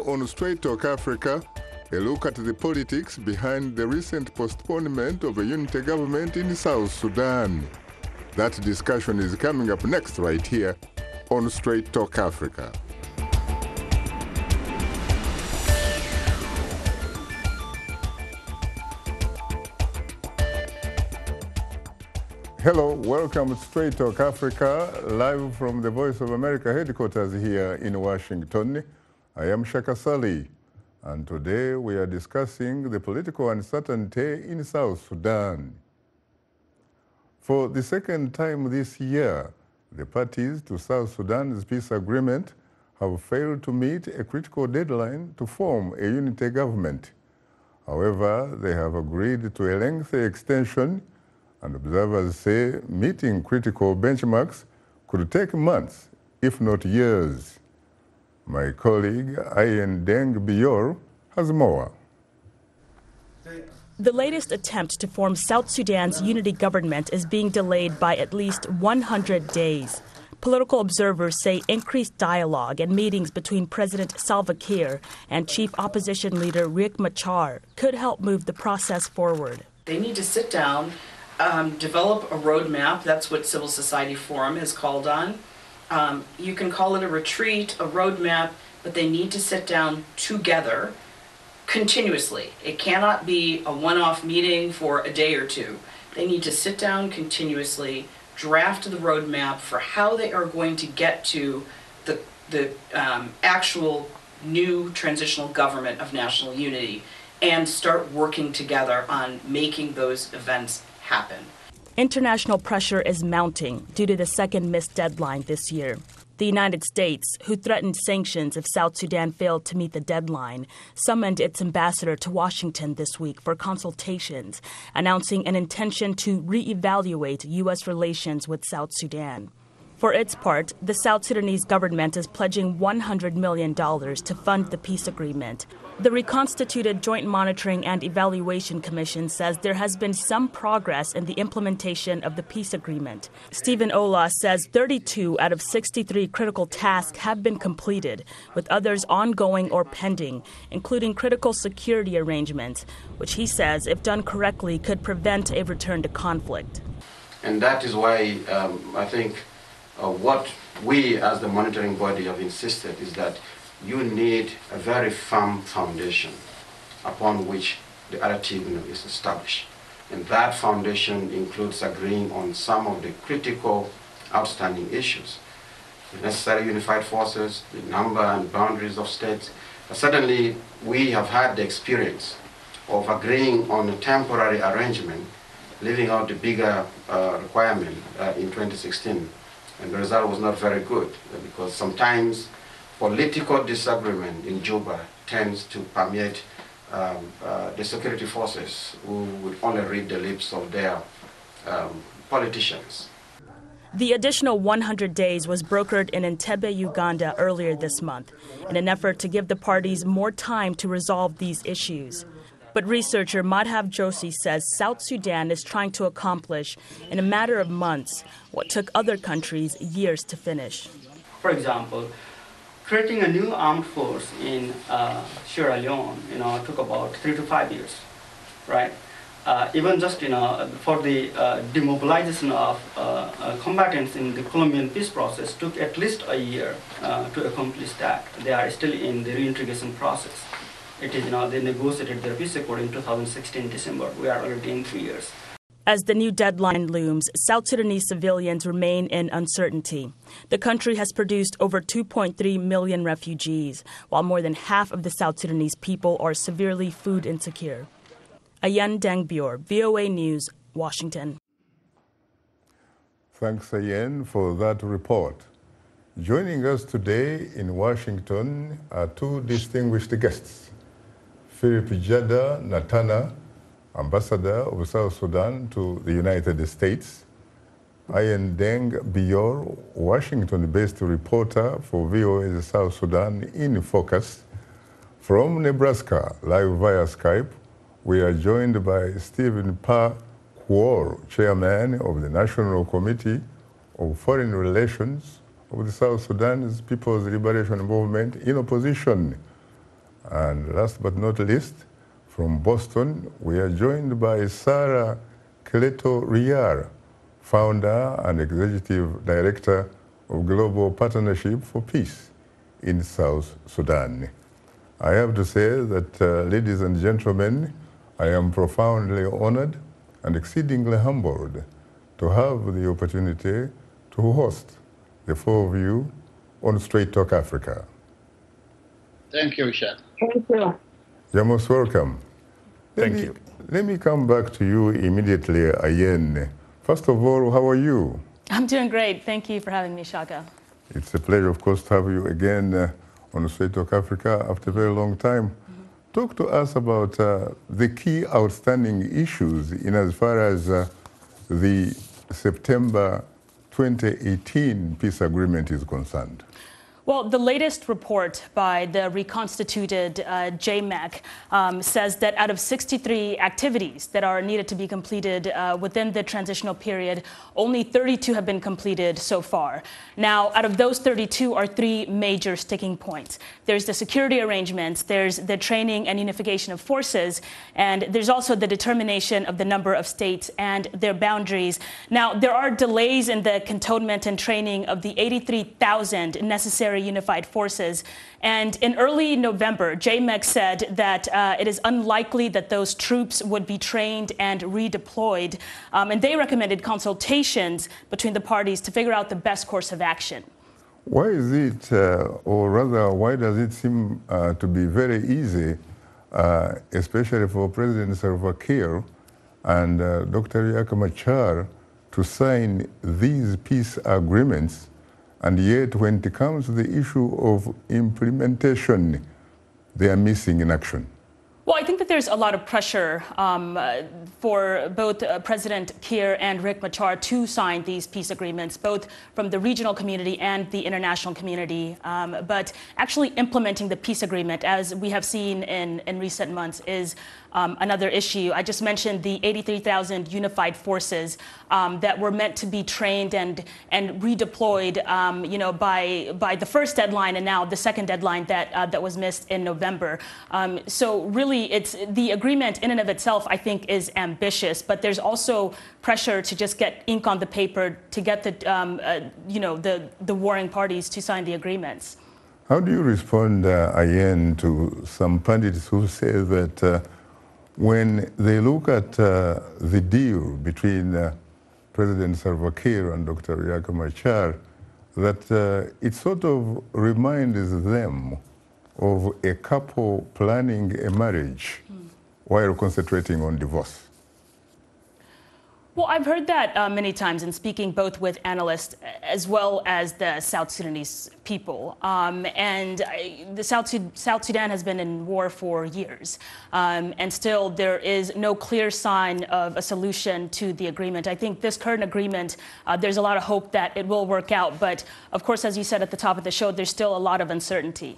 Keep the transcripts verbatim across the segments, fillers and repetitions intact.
on Straight Talk Africa, a look at the politics behind the recent postponement of a unity government in South Sudan. That discussion is coming up next right here on Straight Talk Africa. Hello, welcome to Straight Talk Africa, live from the Voice of America headquarters here in Washington. I am Shaka Sali, and today we are discussing the political uncertainty in South Sudan. For the second time this year, the parties to South Sudan's peace agreement have failed to meet a critical deadline to form a unity government. However, they have agreed to a lengthy extension, and observers say meeting critical benchmarks could take months, if not years. My colleague, Ian Deng Biyor, has more. The latest attempt to form South Sudan's unity government is being delayed by at least one hundred days. Political observers say increased dialogue and meetings between President Salva Kiir and Chief Opposition Leader Riek Machar could help move the process forward. They need to sit down, um, develop a roadmap. That's what Civil Society Forum has called on. Um, you can call it a retreat, a roadmap, but they need to sit down together continuously. It cannot be a one-off meeting for a day or two. They need to sit down continuously, draft the roadmap for how they are going to get to the, the um, actual new transitional government of national unity and start working together on making those events happen. International pressure is mounting due to the second missed deadline this year. The United States, who threatened sanctions if South Sudan failed to meet the deadline, summoned its ambassador to Washington this week for consultations, announcing an intention to reevaluate U S relations with South Sudan. For its part, the South Sudanese government is pledging one hundred million dollars to fund the peace agreement. The reconstituted Joint Monitoring and Evaluation Commission says there has been some progress in the implementation of the peace agreement. Stephen Ola says thirty-two out of sixty-three critical tasks have been completed, with others ongoing or pending, including critical security arrangements, which he says, if done correctly, could prevent a return to conflict. And that is why um, I think uh, what we as the monitoring body have insisted is that you need a very firm foundation upon which the other tribunal is established. And that foundation includes agreeing on some of the critical outstanding issues. The necessary unified forces, the number and boundaries of states. But certainly we have had the experience of agreeing on a temporary arrangement, leaving out the bigger uh, requirement uh, in twenty sixteen. And the result was not very good uh, because sometimes political disagreement in Juba tends to permeate um, uh, the security forces who would only read the lips of their um, politicians. The additional one hundred days was brokered in Entebbe, Uganda earlier this month in an effort to give the parties more time to resolve these issues. But researcher Madhav Joshi says South Sudan is trying to accomplish in a matter of months what took other countries years to finish. For example, creating a new armed force in uh, Sierra Leone, you know, took about three to five years, right? Uh, even just, you know, for the uh, demobilization of uh, uh, combatants in the Colombian peace process took at least a year uh, to accomplish that. They are still in the reintegration process. It is, you know, they negotiated their peace accord in two thousand sixteen December. We are already in three years. As the new deadline looms, South Sudanese civilians remain in uncertainty. The country has produced over two point three million refugees, while more than half of the South Sudanese people are severely food insecure. Ian Deng Biyor, V O A News, Washington. Thanks, Ian, for that report. Joining us today in Washington are two distinguished guests. Philip Jada Natana, Ambassador of South Sudan to the United States. Ian Deng Biyor, Washington-based reporter for V O A's South Sudan in Focus. From Nebraska, live via Skype, we are joined by Stephen Pa Kuor, Chairman of the National Committee of Foreign Relations of the South Sudan's People's Liberation Movement in opposition. And last but not least, from Boston, we are joined by Sarah Kleto-Riar, founder and executive director of Global Partnership for Peace in South Sudan. I have to say that, uh, ladies and gentlemen, I am profoundly honored and exceedingly humbled to have the opportunity to host the four of you on Straight Talk Africa. Thank you, Shad. Thank you. You're most welcome. Let Thank me, you. Let me come back to you immediately, Ayen. First of all, how are you? I'm doing great. Thank you for having me, Shaka. It's a pleasure, of course, to have you again uh, on Straight Talk Africa after a very long time. Mm-hmm. Talk to us about uh, the key outstanding issues in as far as uh, the September twenty eighteen peace agreement is concerned. Well, the latest report by the reconstituted uh, J M A C um, says that out of sixty-three activities that are needed to be completed uh, within the transitional period, only thirty-two have been completed so far. Now, out of those thirty-two are three major sticking points. There's the security arrangements, there's the training and unification of forces, and there's also the determination of the number of states and their boundaries. Now, there are delays in the cantonment and training of the eighty-three thousand necessary unified forces. And in early November, J M A C said that uh, it is unlikely that those troops would be trained and redeployed. Um, and they recommended consultations between the parties to figure out the best course of action. Why is it, uh, or rather, why does it seem uh, to be very easy, uh, especially for President Salva Kiir and uh, Doctor Riek Machar, to sign these peace agreements? And yet, when it comes to the issue of implementation, they are missing in action? Well, I think that there's a lot of pressure um, uh, for both uh, President Kiir and Riek Machar to sign these peace agreements, both from the regional community and the international community. Um, but actually implementing the peace agreement, as we have seen in, in recent months, is um, another issue. I just mentioned the eighty-three thousand unified forces um, that were meant to be trained and and redeployed, um, you know, by by the first deadline and now the second deadline that uh, that was missed in November. Um, so really, it's the agreement in and of itself, I think, is ambitious, but there's also pressure to just get ink on the paper to get the um, uh, you know the the warring parties to sign the agreements. How do you respond, uh, Ayen, to some pundits who say that uh, when they look at uh, the deal between uh, President Salva Kiir and Doctor Riek Machar, that uh, it sort of reminds them of a couple planning a marriage mm. while concentrating on divorce? Well, I've heard that uh, many times in speaking both with analysts as well as the South Sudanese people. Um, and I, the South, Sud South Sudan has been in war for years. Um, and still there is no clear sign of a solution to the agreement. I think this current agreement, uh, there's a lot of hope that it will work out. But of course, as you said at the top of the show, there's still a lot of uncertainty.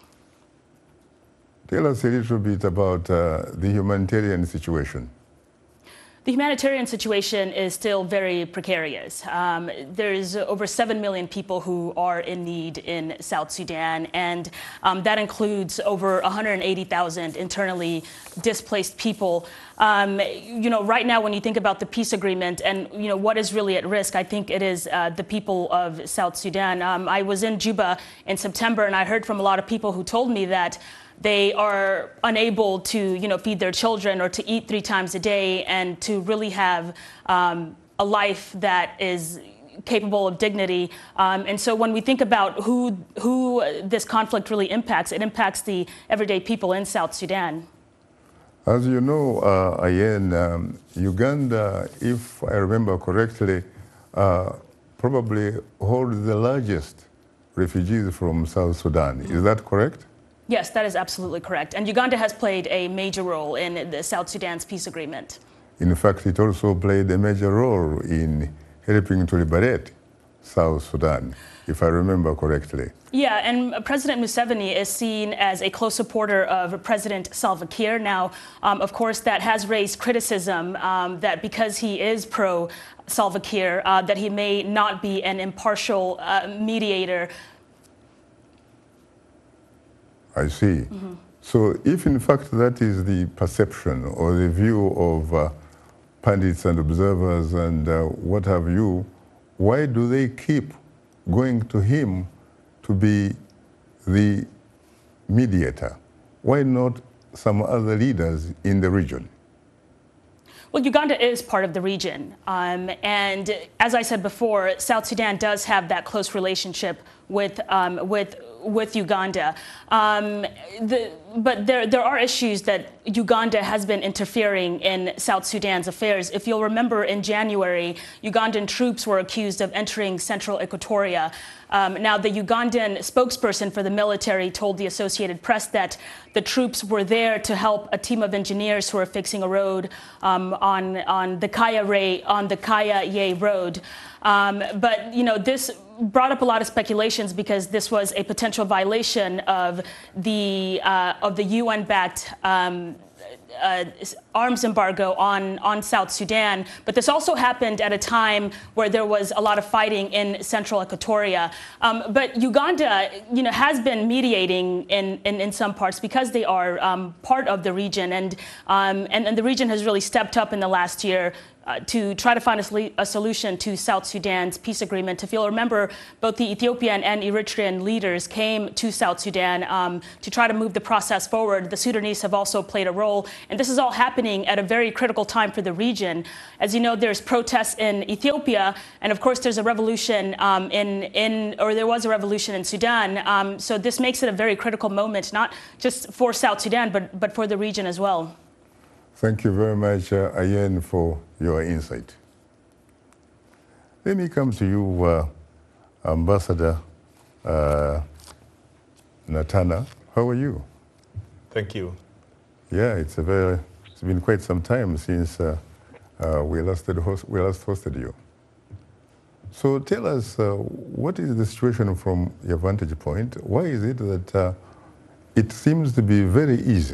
Tell us a little bit about uh, the humanitarian situation. The humanitarian situation is still very precarious. Um, there's over seven million people who are in need in South Sudan, and um, that includes over one hundred eighty thousand internally displaced people. Um, you know, right now, when you think about the peace agreement and, you know, what is really at risk, I think it is uh, the people of South Sudan. Um, I was in Juba in September, and I heard from a lot of people who told me that they are unable to, you know, feed their children or to eat three times a day and to really have um, a life that is capable of dignity. Um, and so when we think about who, who this conflict really impacts, it impacts the everyday people in South Sudan. As you know, uh, Ayen, um, Uganda, if I remember correctly, uh, probably holds the largest refugees from South Sudan. Is that correct? Yes, that is absolutely correct. And Uganda has played a major role in the South Sudan's peace agreement. In fact, it also played a major role in helping to liberate South Sudan, if I remember correctly. Yeah, and President Museveni is seen as a close supporter of President Salva Kiir. Now, um, of course, that has raised criticism um, that because he is pro Salva Kiir, uh, that he may not be an impartial uh, mediator. I see. Mm-hmm. So if in fact that is the perception or the view of uh, pundits and observers and uh, what have you, why do they keep going to him to be the mediator? Why not some other leaders in the region? Well, Uganda is part of the region. Um, and as I said before, South Sudan does have that close relationship with um, with with Uganda. Um, the, but there there are issues that Uganda has been interfering in South Sudan's affairs. If you'll remember, in January, Ugandan troops were accused of entering central Equatoria. Um, now, the Ugandan spokesperson for the military told the Associated Press that the troops were there to help a team of engineers who are fixing a road um, on on the Kaya Ray on the Kaya Ye Road. Um, but you know, this brought up a lot of speculations because this was a potential violation of the uh, of the U N-backed um, uh, arms embargo on on South Sudan. But this also happened at a time where there was a lot of fighting in central Equatoria. Um, but Uganda, you know, has been mediating in in, in some parts because they are um, part of the region, and, um, and and the region has really stepped up in the last year. Uh, to try to find a, solu a solution to South Sudan's peace agreement. If you'll remember, both the Ethiopian and Eritrean leaders came to South Sudan um, to try to move the process forward. The Sudanese have also played a role, and this is all happening at a very critical time for the region. As you know, there's protests in Ethiopia, and of course there's a revolution um, in, in, or there was a revolution in Sudan. Um, so this makes it a very critical moment, not just for South Sudan, but, but for the region as well. Thank you very much, uh, Ayen, for your insight. Let me come to you, uh, Ambassador uh, Natana. How are you? Thank you. Yeah, it's a very. It's been quite some time since uh, uh, we last did host, we last hosted you. So tell us, uh, what is the situation from your vantage point? Why is it that uh, it seems to be very easy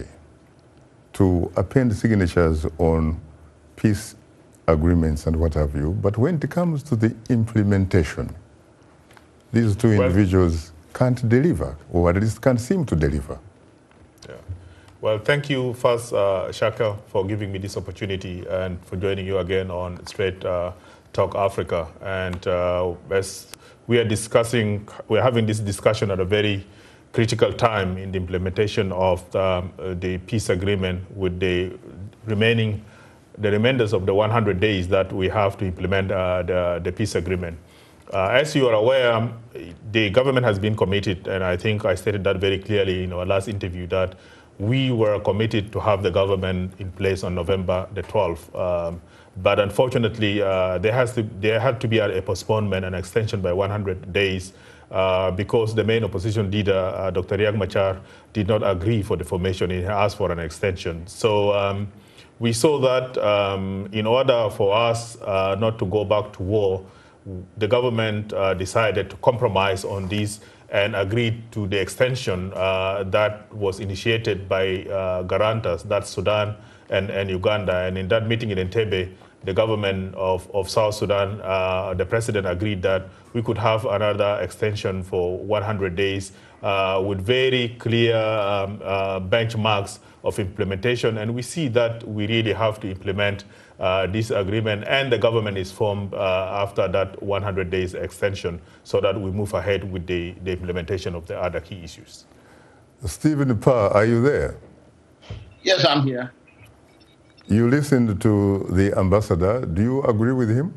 to append signatures on peace agreements and what have you, but when it comes to the implementation, these two well, individuals can't deliver, or at least can't seem to deliver? Yeah. Well, thank you first, uh, Shaka, for giving me this opportunity and for joining you again on Straight uh, Talk Africa. And uh, as we are discussing, we're having this discussion at a very critical time in the implementation of the, um, uh, the peace agreement, with the remaining, the remainders of the one hundred days that we have to implement uh, the, the peace agreement. Uh, as you are aware, um, the government has been committed, and I think I stated that very clearly in our last interview, that we were committed to have the government in place on November the twelfth. Um, but unfortunately, uh, there has to there had to be a, a postponement, an extension by one hundred days. Uh, because the main opposition leader, uh, Doctor Riek Machar, did not agree for the formation. He asked for an extension. So um, we saw that um, in order for us uh, not to go back to war, the government uh, decided to compromise on this and agreed to the extension uh, that was initiated by uh, guarantors, that's Sudan and, and Uganda. And in that meeting in Entebbe, the government of, of South Sudan, uh, the president agreed that we could have another extension for one hundred days uh, with very clear um, uh, benchmarks of implementation. And we see that we really have to implement uh, this agreement, and the government is formed uh, after that one hundred days extension, so that we move ahead with the, the implementation of the other key issues. Stephen Parr, are you there? Yes, I'm here. You listened to the ambassador. Do you agree with him?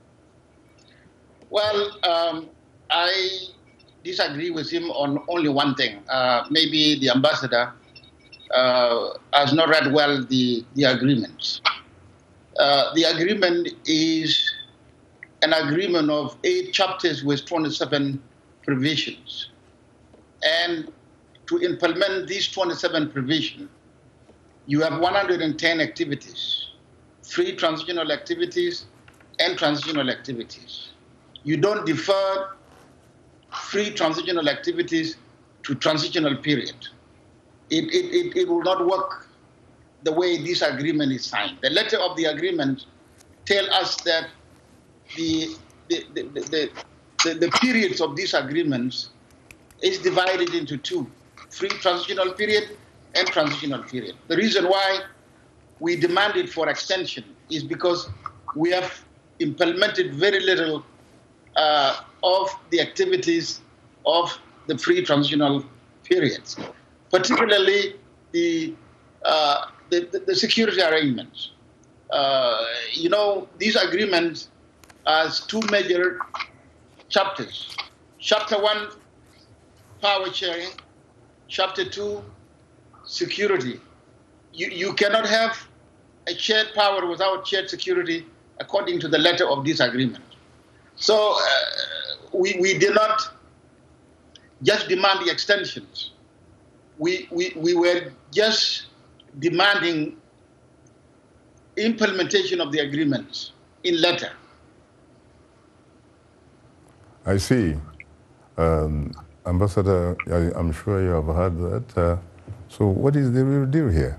Well, um, I disagree with him on only one thing. Uh, maybe the ambassador uh, has not read well the, the agreement. Uh, the agreement is an agreement of eight chapters with twenty-seven provisions. And to implement these twenty-seven provisions, you have one hundred ten activities, free transitional activities and transitional activities. You don't defer free transitional activities to transitional period. It, it, it, it will not work the way this agreement is signed. The letter of the agreement tells us that the, the, the, the, the, the periods of these agreements is divided into two, free transitional period and transitional period. The reason why we demanded for extension is because we have implemented very little uh, of the activities of the pre-transitional periods, particularly the, uh, the, the, the security arrangements. Uh, you know, these agreements has two major chapters. Chapter one, power sharing. Chapter two, security. You, you cannot have a shared power without shared security according to the letter of this agreement. So uh, we, we did not just demand the extensions. We, we, we were just demanding implementation of the agreements in letter. I see. Um, Ambassador, I, I'm sure you have heard that. Uh, so what is the real deal here?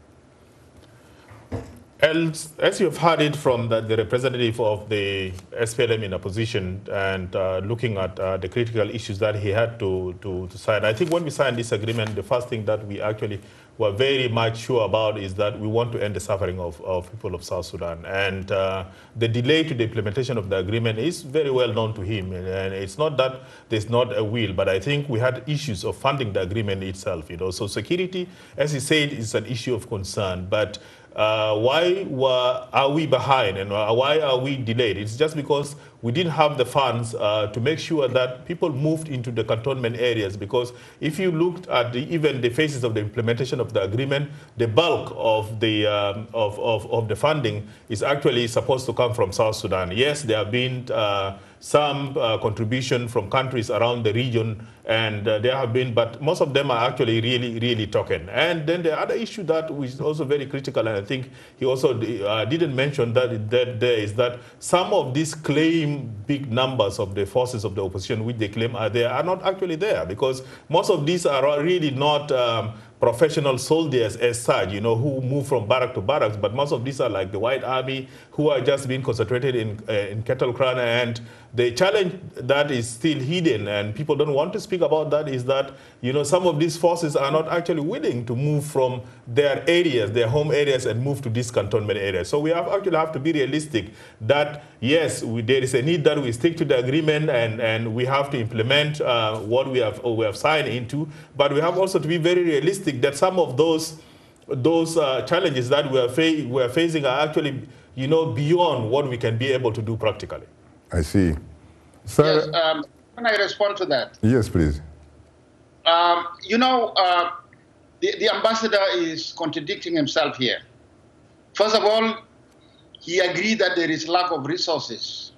As, as you've heard it from the, the representative of the S P L M in opposition and uh, looking at uh, the critical issues that he had to, to, to sign, I think when we signed this agreement, the first thing that we actually were very much sure about is that we want to end the suffering of, of people of South Sudan. And uh, the delay to the implementation of the agreement is very well known to him. And it's not that there's not a will, but I think we had issues of funding the agreement itself. You know, so security, as he said, is an issue of concern. But Uh, why were, are we behind and why are we delayed? It's just because we didn't have the funds uh, to make sure that people moved into the cantonment areas, because if you looked at the, even the phases of the implementation of the agreement, the bulk of the, um, of, of, of the funding is actually supposed to come from South Sudan. Yes, there have been uh, some uh, contribution from countries around the region, and uh, there have been, but most of them are actually really, really token. And then the other issue that is also very critical, and I think he also uh, didn't mention that, that there is that some of these claim big numbers of the forces of the opposition, which they claim are there, are not actually there, because most of these are really not um, professional soldiers as such, you know, who move from barrack to barracks, but most of these are like the White Army, who are just being concentrated in, uh, in Kettle Crown. And the challenge that is still hidden, and people don't want to speak about that, is that, you know, some of these forces are not actually willing to move from their areas, their home areas, and move to these cantonment areas. So we have actually have to be realistic that, yes, we, there is a need that we stick to the agreement, and, and we have to implement uh, what we have, we have signed into, but we have also to be very realistic that some of those those uh, challenges that we are, fa we are facing are actually, you know, beyond what we can be able to do practically. I see. Sir, yes, um, can I respond to that? Yes, please. Um, you know, uh, the, the ambassador is contradicting himself here. First of all, he agreed that there is lack of resources.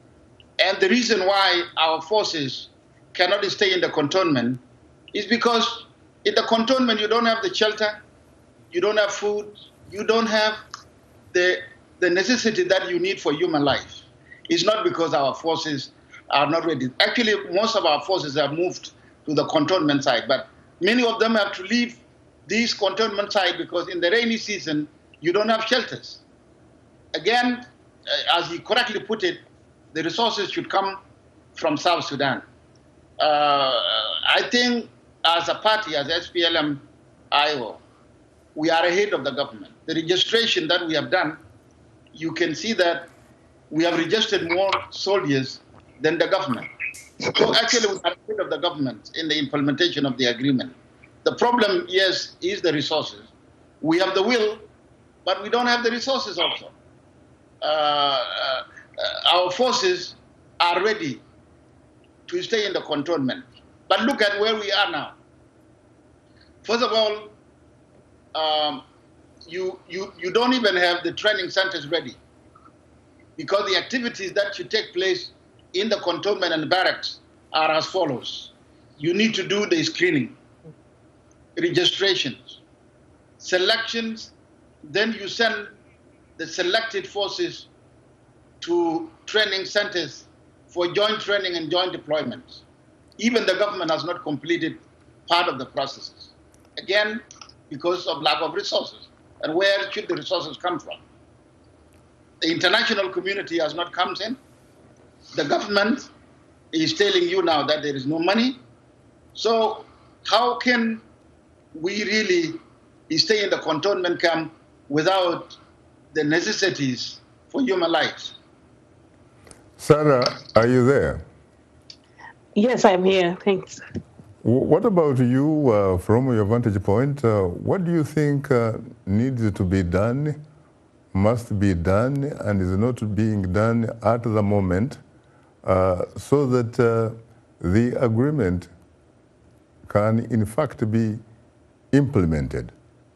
And the reason why our forces cannot stay in the cantonment is because in the cantonment, you don't have the shelter, you don't have food, you don't have the, the necessity that you need for human life. It's not because our forces are not ready. Actually, most of our forces have moved to the cantonment side, but many of them have to leave this cantonment side because in the rainy season, you don't have shelters. Again, as he correctly put it, the resources should come from South Sudan. Uh, I think as a party, as S P L M I O, we are ahead of the government. The registration that we have done, you can see that we have registered more soldiers than the government. So actually, we are ahead of the government in the implementation of the agreement. The problem, yes, is the resources. We have the will, but we don't have the resources also. Uh, uh, our forces are ready to stay in the cantonment. But look at where we are now. First of all, um, you, you, you don't even have the training centers ready, because the activities that should take place in the cantonment and the barracks are as follows. You need to do the screening, registrations, selections, then you send the selected forces to training centers for joint training and joint deployments. Even the government has not completed part of the processes. Again, because of lack of resources. And where should the resources come from? The international community has not come in. The government is telling you now that there is no money. So how can we really stay in the cantonment camp without the necessities for human lives. Sarah, are you there? Yes, I'm here. Thanks. What about you, uh, from your vantage point? Uh, what do you think uh, needs to be done, must be done, and is not being done at the moment uh, so that uh, the agreement can in fact be implemented?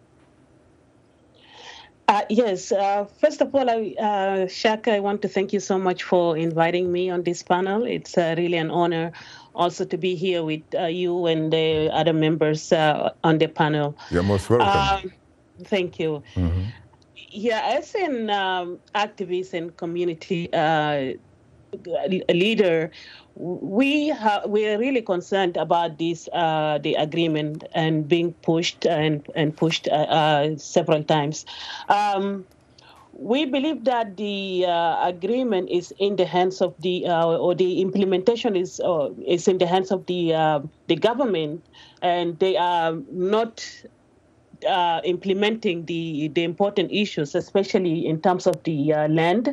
Uh, yes, uh, first of all, I, uh, Shaka, I want to thank you so much for inviting me on this panel. It's uh, really an honor also to be here with uh, you and the other members uh, on the panel. You're most welcome. Um, thank you. Mm-hmm. Yeah, as an um, activist and community uh, leader, we ha- we are really concerned about this uh, the agreement and being pushed and and pushed uh, uh, several times. Um, we believe that the uh, agreement is in the hands of the uh, or the implementation is uh, is in the hands of the uh, the government, and they are not Uh, implementing the, the important issues, especially in terms of the uh, land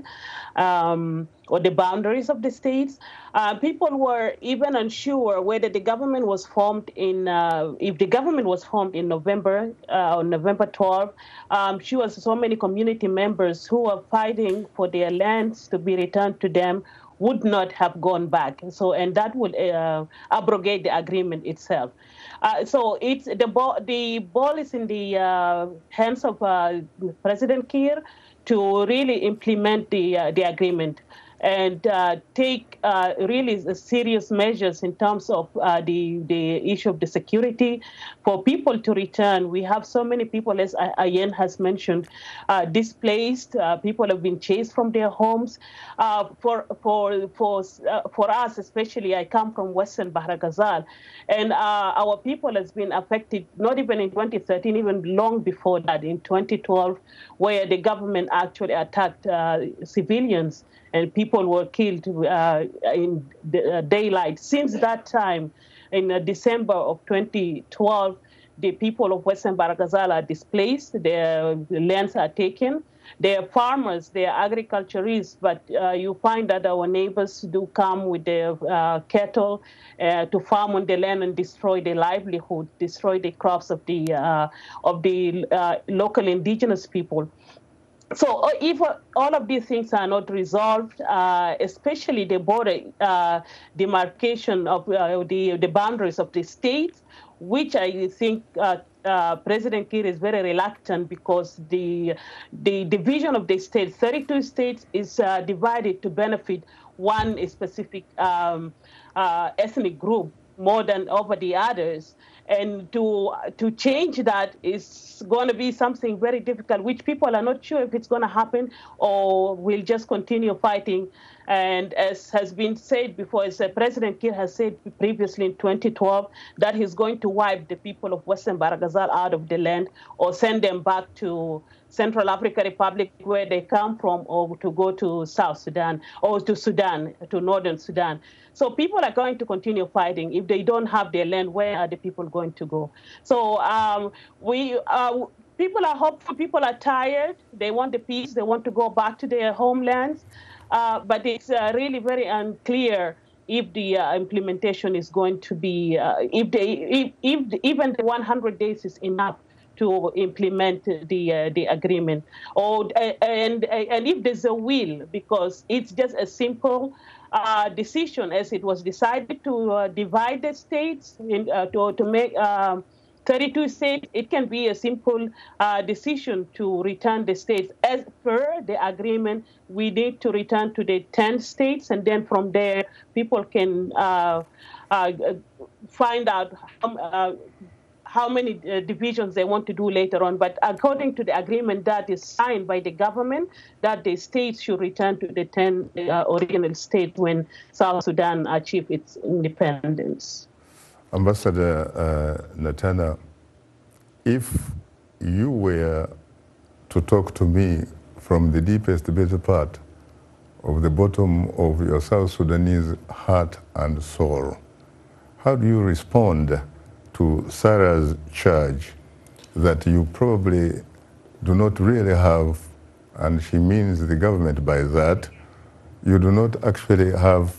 um, or the boundaries of the states. Uh, people were even unsure whether the government was formed in, uh, if the government was formed in November, uh, on November twelfth. Um, sure, so many community members who were fighting for their lands to be returned to them would not have gone back. So, and that would uh, abrogate the agreement itself. Uh, so it's the ball. The ball is in the uh, hands of uh, President Kiir to really implement the uh, the agreement and uh, take uh, really serious measures in terms of uh, the the issue of the security for people to return. We have so many people, as Ayen has mentioned, uh, displaced. Uh, people have been chased from their homes. Uh, for for for uh, for us, especially, I come from Western Bahr Ghazal, and uh, our people has been affected. Not even in twenty thirteen, even long before that, in twenty twelve, where the government actually attacked uh, civilians. And people were killed uh, in the, uh, daylight. Since that time, in uh, December of twenty twelve, the people of Western Bahr Ghazal are displaced. Their lands are taken. They are farmers, they are agriculturists, but uh, you find that our neighbors do come with their uh, cattle uh, to farm on the land and destroy their livelihood, destroy the crops of the uh, of the uh, local indigenous people. So if all of these things are not resolved, uh, especially the border uh, demarcation of uh, the, the boundaries of the states, which I think uh, uh, President Kiir is very reluctant because the, the division of the states, thirty-two states, is uh, divided to benefit one specific um, uh, ethnic group more than over the others. And to to change that is going to be something very difficult, which people are not sure if it's going to happen or will just continue fighting. And as has been said before, as President Kiir has said previously in twenty twelve, that he's going to wipe the people of Western Bahr Ghazal out of the land or send them back to Central African Republic, where they come from, or to go to South Sudan or to Sudan, to Northern Sudan. So people are going to continue fighting. If they don't have their land, where are the people going to go? So um, we, uh, people are hopeful, people are tired. They want the peace. They want to go back to their homelands. Uh, but it's uh, really very unclear if the uh, implementation is going to be, uh, if they, if, if the, even the one hundred days is enough to implement the uh, the agreement, or uh, and and if there's a will, because it's just a simple uh, decision, as it was decided to uh, divide the states in, uh, to to make um, thirty-two states. It can be a simple uh, decision to return the states. As per the agreement, we need to return to the ten states, and then from there, people can uh, uh, find out um, uh, how many uh, divisions they want to do later on. But according to the agreement that is signed by the government, that the states should return to the ten uh, original states when South Sudan achieved its independence. Ambassador uh, Natana, if you were to talk to me from the deepest, better part of the bottom of your South Sudanese heart and soul, how do you respond to Sarah's charge that you probably do not really have, and she means the government by that, you do not actually have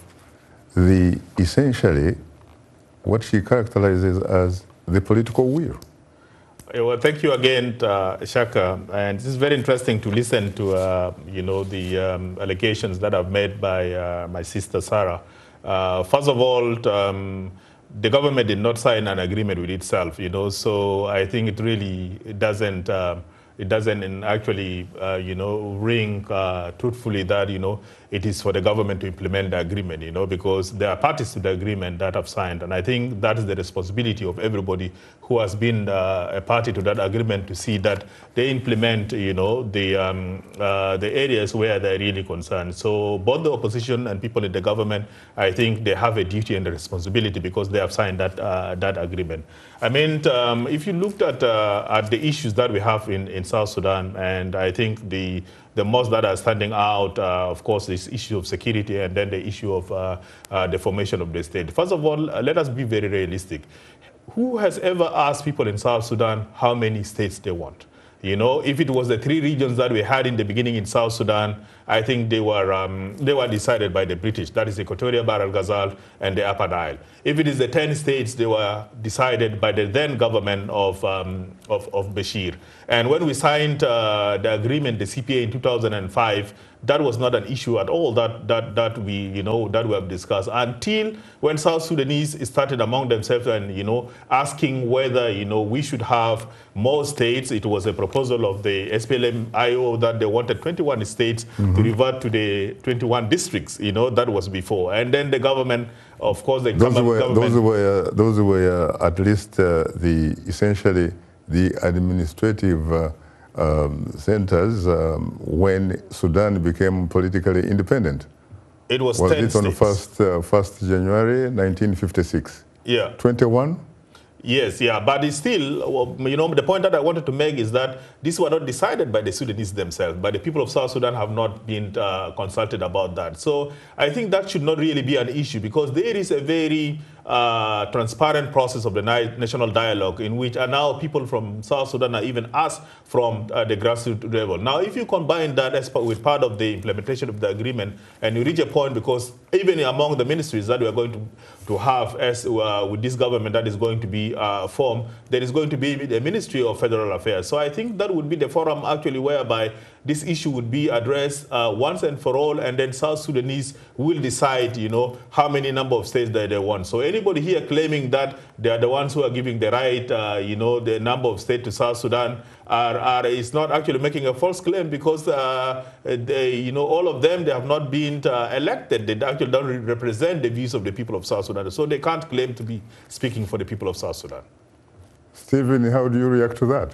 the, essentially, what she characterizes as the political will. Well, thank you again, uh, Shaka. And this is very interesting to listen to, uh, you know, the um, allegations that are made by uh, my sister Sarah. Uh, first of all, um, the government did not sign an agreement with itself, you know, so I think it really it doesn't uh, it doesn't actually, uh, you know, ring uh, truthfully that, you know, it is for the government to implement the agreement, you know, because there are parties to the agreement that have signed. And I think that is the responsibility of everybody who has been uh, a party to that agreement to see that they implement, you know, the, um, uh, the areas where they're really concerned. So both the opposition and people in the government, I think they have a duty and a responsibility because they have signed that, uh, that agreement. I mean, um, if you looked at, uh, at the issues that we have in, in South Sudan, and I think the the most that are standing out, uh, of course, is issue of security and then the issue of uh, uh, the formation of the state. First of all, uh, let us be very realistic. Who has ever asked people in South Sudan how many states they want? You know, if it was the three regions that we had in the beginning in South Sudan, I think they were um, they were decided by the British. That is Equatorial, Bahr el Ghazal, and the Upper Nile. If it is the ten states, they were decided by the then government of um, of, of Bashir. And when we signed uh, the agreement, the C P A in two thousand five, that was not an issue at all that that that we you know that we have discussed until when South Sudanese started among themselves and you know asking whether you know we should have more states. It was a proposal of the S P L M I O that they wanted twenty-one states mm-hmm. to revert to the twenty-one districts. You know that was before, and then the government, of course, the those were government. Those were uh, those were uh, at least uh, the essentially the administrative. Uh, Um, centers um, when Sudan became politically independent. It was, was ten it on states. first, uh, first January nineteen fifty-six? Yeah. twenty-one? Yes, yeah, but it's still, you know, the point that I wanted to make is that these were not decided by the Sudanese themselves, but the people of South Sudan have not been uh, consulted about that. So I think that should not really be an issue because there is a very uh, transparent process of the national dialogue in which are now people from South Sudan are even asked from uh, the grassroots level. Now, if you combine that as part, with part of the implementation of the agreement and you reach a point because even among the ministries that we are going to, to have as uh, with this government that is going to be uh, formed, there is going to be the Ministry of Federal Affairs. So I think that would be the forum actually whereby this issue would be addressed uh, once and for all, and then South Sudanese will decide, you know, how many number of states that they want. So anybody here claiming that they are the ones who are giving the right, uh, you know, the number of states to South Sudan are, are is not actually making a false claim because, uh, they, you know, all of them, they have not been uh, elected. They actually don't represent the views of the people of South Sudan. So they can't claim to be speaking for the people of South Sudan. Stephen, how do you react to that?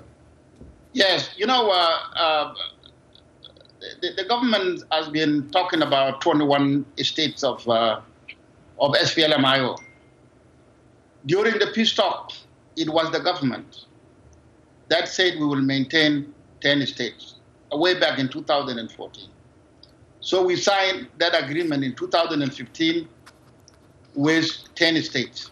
Yes, you know, uh, uh, the, the government has been talking about twenty-one states of, uh, of S P L M I O. During the peace talk, it was the government that said we will maintain ten states, way back in two thousand fourteen. So we signed that agreement in two thousand fifteen with ten states.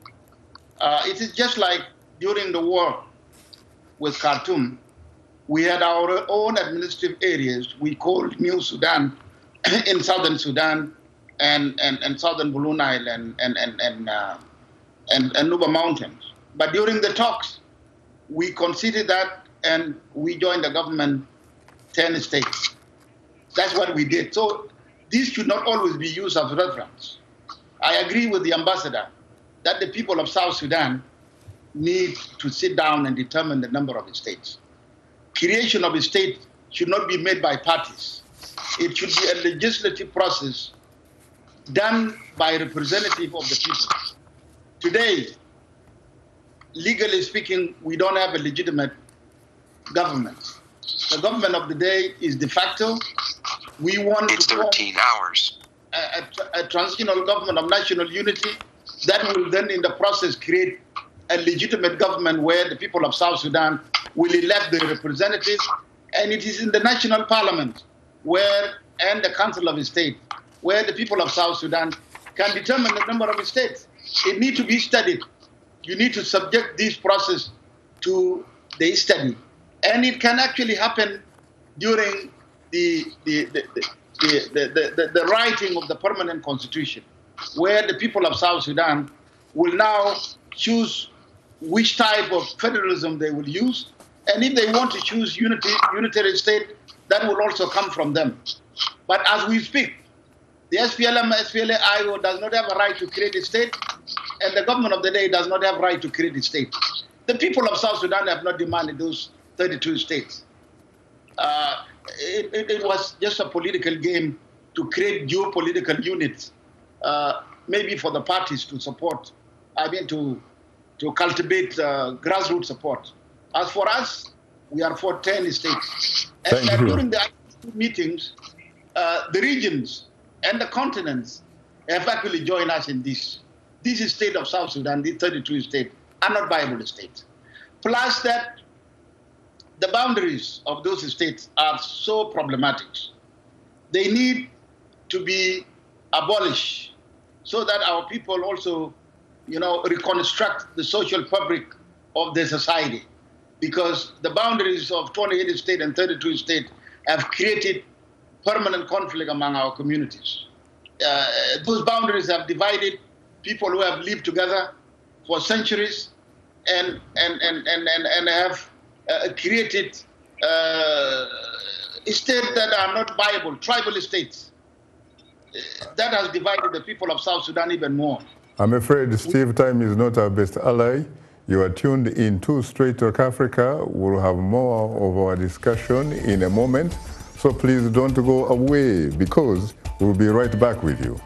Uh, it is just like during the war with Khartoum, we had our own administrative areas we called New Sudan in southern Sudan and, and, and southern Blue Nile and, and, and, and, uh, and, and Nuba Mountains. But during the talks, we considered that and we joined the government ten states. That's what we did. So this should not always be used as reference. I agree with the ambassador that the people of South Sudan need to sit down and determine the number of states. Creation of a state should not be made by parties. It should be a legislative process done by a representative of the people. Today, legally speaking, we don't have a legitimate government. The government of the day is de facto. We want it's to thirteen hours. A, a, a transitional government of national unity that will then in the process create a legitimate government where the people of South Sudan will elect their representatives, and it is in the national parliament where, and the Council of State, where the people of South Sudan can determine the number of states. It needs to be studied. You need to subject this process to they study. And it can actually happen during the, the, the, the, the, the, the, the writing of the permanent constitution, where the people of South Sudan will now choose which type of federalism they will use. And if they want to choose unity, unitary state, that will also come from them. But as we speak, the S P L M, S P L A-I O does not have a right to create a state, and the government of the day does not have a right to create a state. The people of South Sudan have not demanded those thirty-two states. Uh, it, it, it was just a political game to create geopolitical units, uh, maybe for the parties to support, I mean to, to cultivate uh, grassroots support. As for us, we are for ten states. And, and during the meetings, uh, the regions and the continents have actually joined us in this. This is state of South Sudan, the thirty-two states, are not viable states. Plus that the boundaries of those states are so problematic. They need to be abolished so that our people also, you know, reconstruct the social fabric of their society. Because the boundaries of twenty-eight states and thirty-two states have created permanent conflict among our communities. Uh, those boundaries have divided people who have lived together for centuries and, and, and, and, and, and have uh, created uh, states that are not viable, tribal states. That has divided the people of South Sudan even more. I'm afraid, Steve, time is not our best ally. You are tuned in to Straight Talk Africa. We'll have more of our discussion in a moment. So please don't go away, because we'll be right back with you.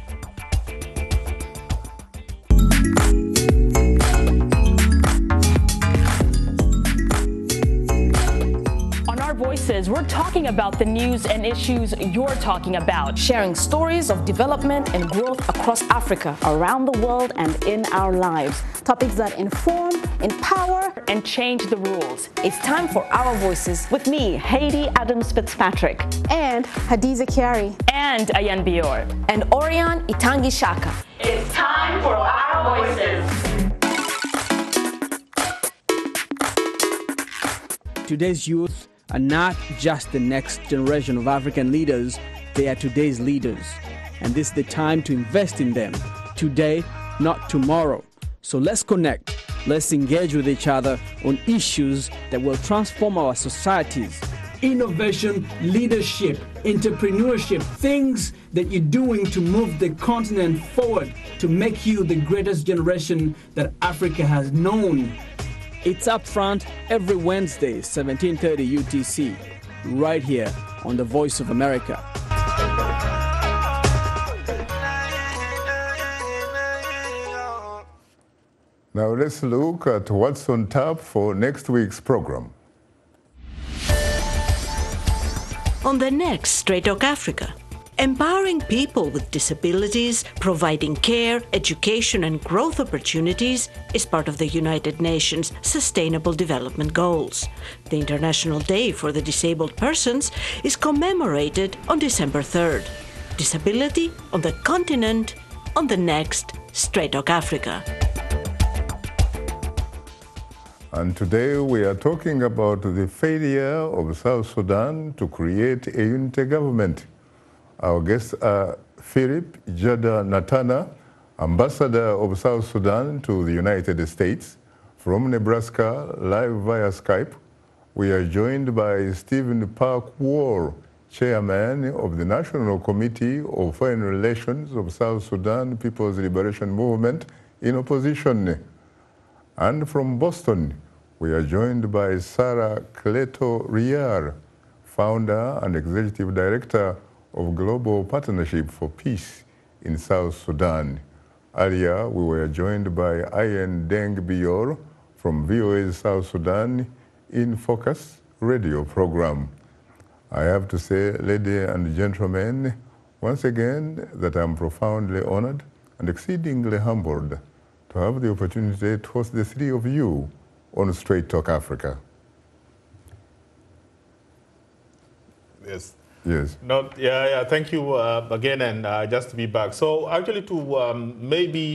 Voices, we're talking about the news and issues you're talking about. Sharing stories of development and growth across Africa, around the world, and in our lives. Topics that inform, empower, and change the rules. It's time for Our Voices with me, Haiti Adams Fitzpatrick, and Hadiza Kiari, and Ayan Bior, and Orion Itangi Shaka. It's time for Our Voices. Today's youth are not just the next generation of African leaders, they are today's leaders. And this is the time to invest in them. Today, not tomorrow. So let's connect. Let's engage with each other on issues that will transform our societies. Innovation, leadership, entrepreneurship, things that you're doing to move the continent forward, to make you the greatest generation that Africa has known. It's Up Front every Wednesday, seventeen thirty U T C, right here on the Voice of America. Now let's look at what's on tap for next week's program. On the next Straight Talk Africa, empowering people with disabilities, providing care, education, and growth opportunities is part of the United Nations Sustainable Development Goals. The International Day for the Disabled Persons is commemorated on December third. Disability on the continent, on the next Straight Talk Africa. And today we are talking about the failure of South Sudan to create a unity government. Our guests are Philip Jada Natana, Ambassador of South Sudan to the United States, from Nebraska, live via Skype. We are joined by Stephen Park Wall, Chairman of the National Committee of Foreign Relations of South Sudan People's Liberation Movement in opposition. And from Boston, we are joined by Sarah Cleto Riar, Founder and Executive Director of Global Partnership for Peace in South Sudan. Earlier, we were joined by Ayan Deng Bior from V O A's South Sudan In Focus radio program. I have to say, ladies and gentlemen, once again, that I'm profoundly honored and exceedingly humbled to have the opportunity to host the three of you on Straight Talk Africa. Yes. Yes. No, yeah, yeah. Thank you uh, again, and uh, just to be back. So actually, to um, maybe uh,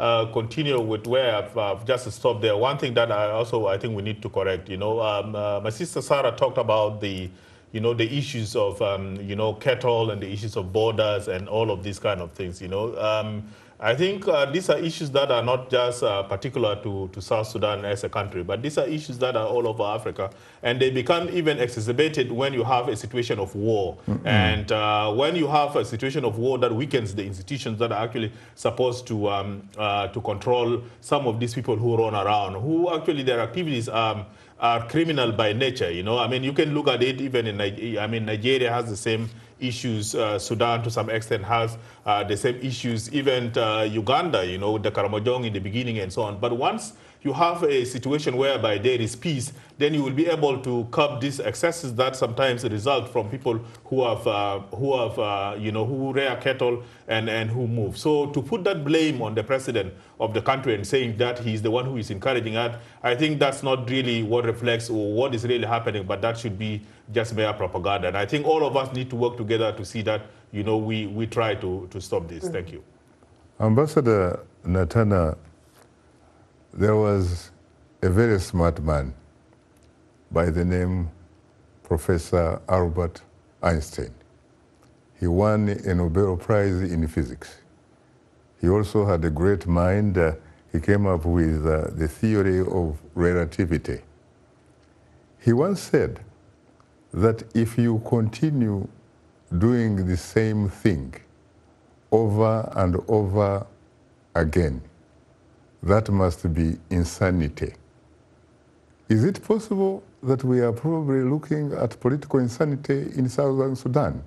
uh, continue with where I've, I've just stopped there, one thing that I also I think we need to correct, you know, um, uh, my sister Sarah talked about the, you know, the issues of, um, you know, cattle and the issues of borders and all of these kind of things, you know. Um, I think uh, these are issues that are not just uh, particular to, to South Sudan as a country, but these are issues that are all over Africa. And they become even exacerbated when you have a situation of war. Mm-hmm. And uh, when you have a situation of war that weakens the institutions that are actually supposed to, um, uh, to control some of these people who run around, who actually their activities um, are criminal by nature, you know. I mean, you can look at it even in Nigeria. I mean, Nigeria has the same issues. Uh, Sudan, to some extent, has uh, the same issues. Even uh, Uganda, you know, the Karamojong in the beginning and so on. But once you have a situation whereby there is peace, then you will be able to curb these excesses that sometimes result from people who have, uh, who have, uh, you know, who rear cattle and, and who move. So to put that blame on the president of the country and saying that he's the one who is encouraging that, I think that's not really what reflects or what is really happening, but that should be just mere propaganda. And I think all of us need to work together to see that, you know, we, we try to, to stop this. Mm-hmm. Thank you. Ambassador Natana, there was a very smart man by the name Professor Albert Einstein. He won a Nobel Prize in physics. He also had a great mind. Uh, he came up with uh, the theory of relativity. He once said that if you continue doing the same thing over and over again, that must be insanity. Is it possible that we are probably looking at political insanity in Southern Sudan?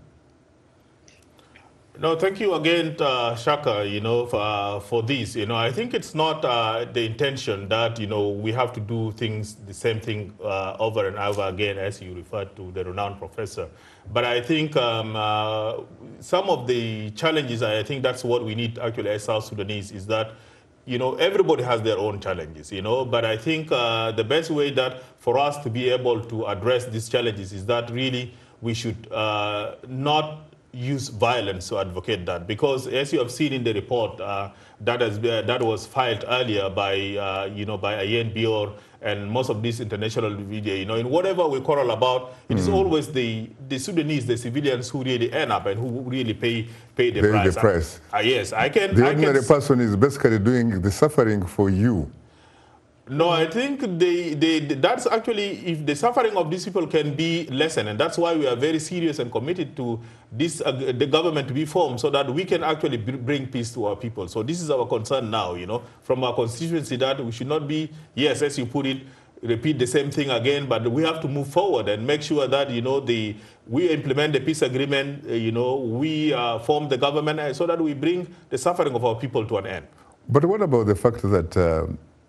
No, thank you again, uh, Shaka, you know, for, uh, for this. You know, I think it's not uh, the intention that, you know, we have to do things, the same thing uh, over and over again, as you referred to the renowned professor. But I think um, uh, some of the challenges, I think that's what we need actually as South Sudanese, is that, you know, everybody has their own challenges, you know, but I think uh, the best way that for us to be able to address these challenges is that really we should uh, not use violence to advocate that, because as you have seen in the report uh, that has been, that was filed earlier by uh, you know by Ayen Bior and most of these international media, you know, in whatever we quarrel about, it mm. is always the the Sudanese, the civilians who really end up and who really pay pay the pay price. The price. Uh, yes, I can. The I ordinary can, person is basically doing the suffering for you. No, I think they, they, that's actually, if the suffering of these people can be lessened, and that's why we are very serious and committed to this, uh, the government to be formed so that we can actually bring peace to our people. So this is our concern now, you know, from our constituency, that we should not be, yes, as you put it, repeat the same thing again, but we have to move forward and make sure that, you know, the, we implement the peace agreement, uh, you know, we uh, form the government so that we bring the suffering of our people to an end. But what about the fact that uh,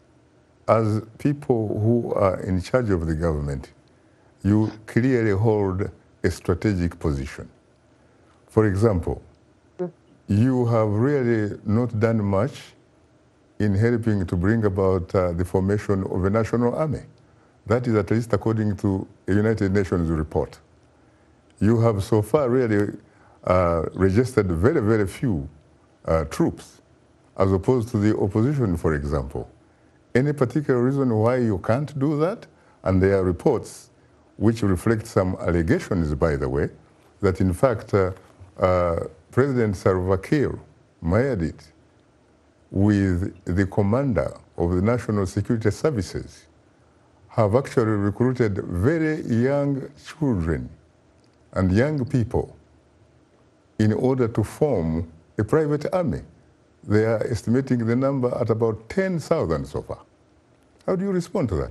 as people who are in charge of the government, you clearly hold a strategic position? For example, you have really not done much in helping to bring about uh, the formation of a national army. That is at least according to a United Nations report. You have so far really uh, registered very, very few uh, troops, as opposed to the opposition, for example. Any particular reason why you can't do that? And there are reports which reflect some allegations, by the way, that in fact uh, uh, President Salva Kiir Mayardit, with the commander of the National Security Services, have actually recruited very young children and young people in order to form a private army. They are estimating the number at about ten thousand so far. How do you respond to that?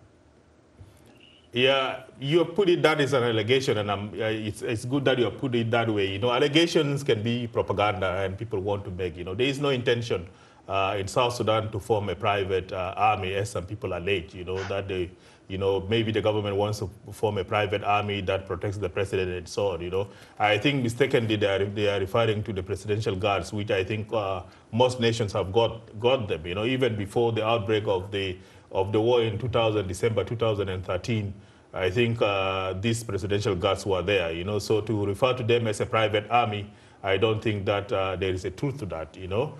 Yeah, you put it, that is an allegation, and um, it's, it's good that you put it that way. You know, allegations can be propaganda and people want to make, you know, there is no intention uh, in South Sudan to form a private uh, army, as some people allege, you know, that they, you know, maybe the government wants to form a private army that protects the president and so on, you know. I think mistakenly they are, they are referring to the presidential guards, which I think uh, most nations have got, got them, you know, even before the outbreak of the of the war in two thousand, December two thousand thirteen, I think uh, these presidential guards were there, you know, so to refer to them as a private army, I don't think that uh, there is a truth to that, you know.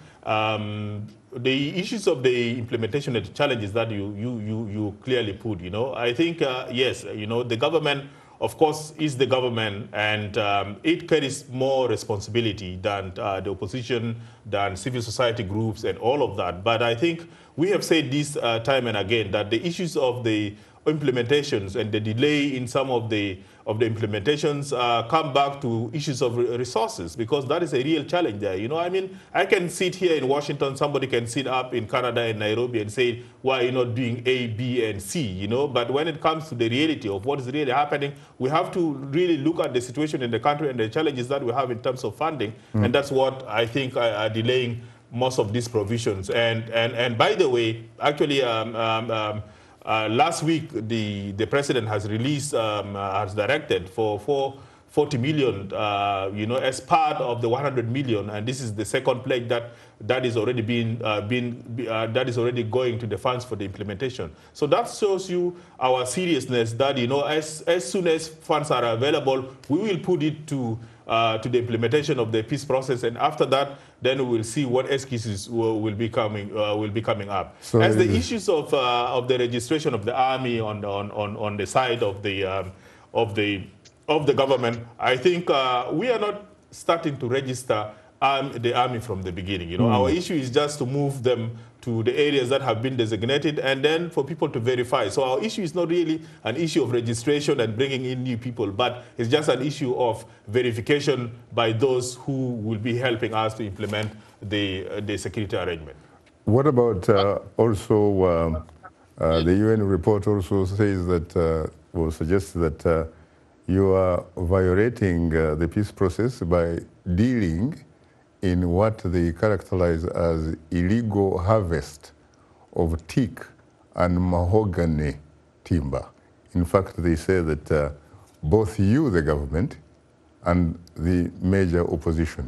Um, the issues of the implementation and the challenges that you, you, you, you clearly put, you know, I think, uh, yes, you know, the government, of course, is the government, and um, it carries more responsibility than uh, the opposition, than civil society groups and all of that. But I think we have said this uh, time and again, that the issues of the implementations and the delay in some of the of the implementations uh, come back to issues of resources, because that is a real challenge there. You know, I mean, I can sit here in Washington, somebody can sit up in Canada and Nairobi and say, why are you not doing A, B, and C, you know? But when it comes to the reality of what is really happening, we have to really look at the situation in the country and the challenges that we have in terms of funding, mm. and that's what I think are, are delaying most of these provisions. And, and, and by the way, actually, um, um, um, Uh, last week, the, the president has released, um, uh, has directed for, for forty million, uh, you know, as part of the one hundred million, and this is the second pledge that that is already being, uh, being uh, that is already going to the funds for the implementation. So that shows you our seriousness. That, you know, as as soon as funds are available, we will put it to uh, to the implementation of the peace process, and after that, then we will see what excuses will, will be coming uh, will be coming up. So as the issues of uh, of the registration of the army on on on, on the side of the um, of the of the government, I think uh, we are not starting to register um, the army from the beginning. You know, mm. our issue is just to move them to the areas that have been designated, and then for people to verify. So our issue is not really an issue of registration and bringing in new people, but it's just an issue of verification by those who will be helping us to implement the, uh, the security arrangement. What about uh, also, um, uh, the U N report also says that, uh, or suggests that uh, you are violating uh, the peace process by dealing in what they characterize as illegal harvest of teak and mahogany timber. In fact, they say that uh, both you, the government, and the major opposition.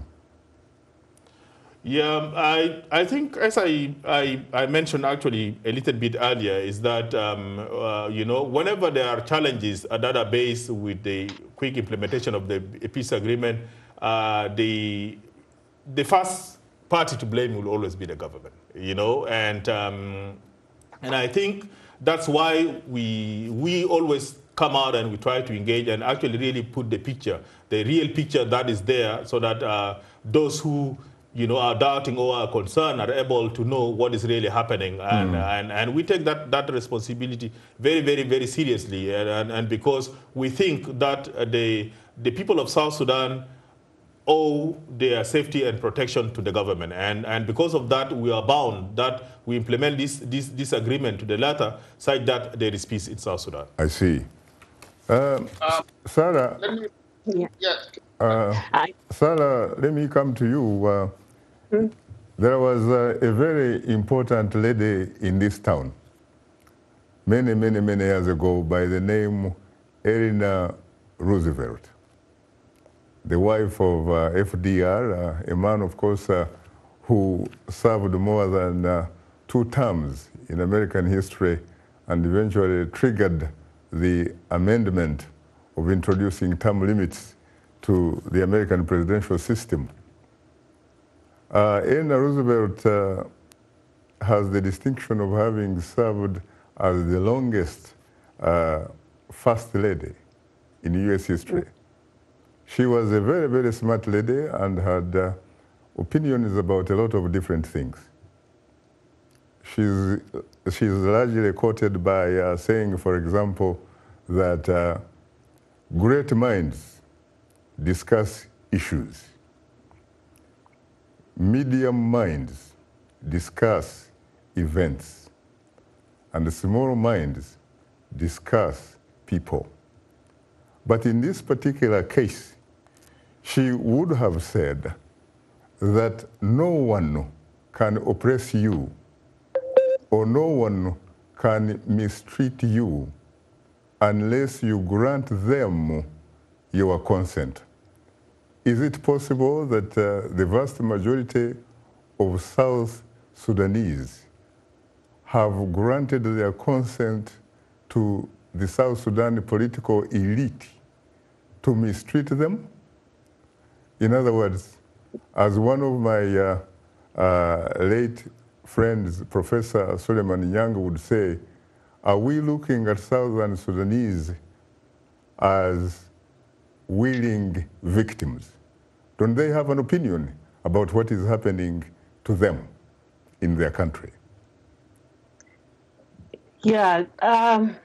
Yeah, I, I think, as I, I, I mentioned actually a little bit earlier, is that, um, uh, you know, whenever there are challenges that are based with the quick implementation of the peace agreement, uh, the the first party to blame will always be the government, you know, and um, and I think that's why we we always come out and we try to engage and actually really put the picture, the real picture that is there, so that uh, those who you know are doubting or are concerned are able to know what is really happening, and mm. and, and we take that that responsibility very very very seriously, and and, and because we think that the the people of South Sudan owe their safety and protection to the government. And, and because of that, we are bound that we implement this, this, this agreement to the letter such that there is peace in South Sudan. I see. Um, uh, Sarah, let me, yeah. Yes. Uh, Sarah, let me come to you. Uh, hmm? There was uh, a very important lady in this town many, many, many years ago by the name Eleanor Roosevelt, the wife of uh, F D R, uh, a man, of course, uh, who served more than uh, two terms in American history and eventually triggered the amendment of introducing term limits to the American presidential system. Uh, Eleanor Roosevelt uh, has the distinction of having served as the longest uh, First Lady in U S history. She was a very, very smart lady and had uh, opinions about a lot of different things. She's, she's largely quoted by uh, saying, for example, that uh, great minds discuss issues. Medium minds discuss events. And small minds discuss people. But in this particular case, she would have said that no one can oppress you or no one can mistreat you unless you grant them your consent. Is it possible that uh, the vast majority of South Sudanese have granted their consent to the South Sudan political elite to mistreat them? In other words, As one of my uh, uh, late friends, Professor Suleiman Young, would say, are we looking at Southern Sudanese as willing victims? Don't they have an opinion about what is happening to them in their country? Yeah. Um,